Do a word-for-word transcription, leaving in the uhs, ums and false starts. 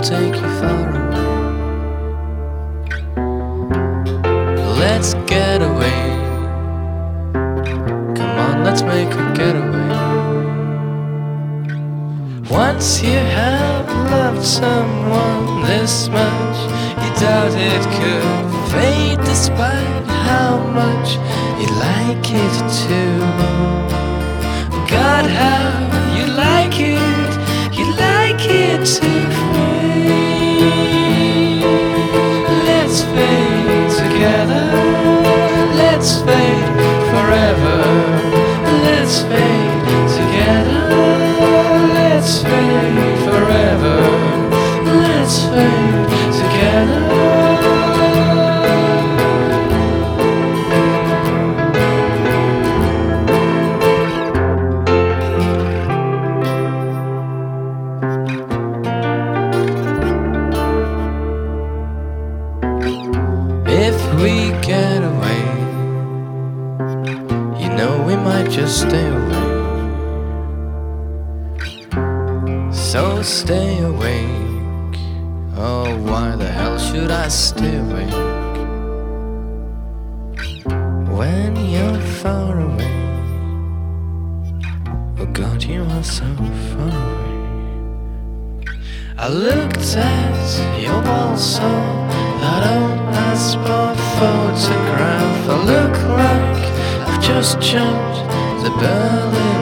take you far away. Let's get away. Come on, let's make a getaway. Once you have loved someone this much, you doubt it could fade despite how much you like it too. God, how you like it, you like it to fade. Let's fade together, let's fade forever. Let's fade together, let's fade forever. Let's fade together. If we get away, you know we might just stay away. So stay awake. Oh, why the hell should I stay awake? When you're far away, oh God, you are so far away. I looked at your wall, saw that old passport photograph. I look like I've just jumped the Berlin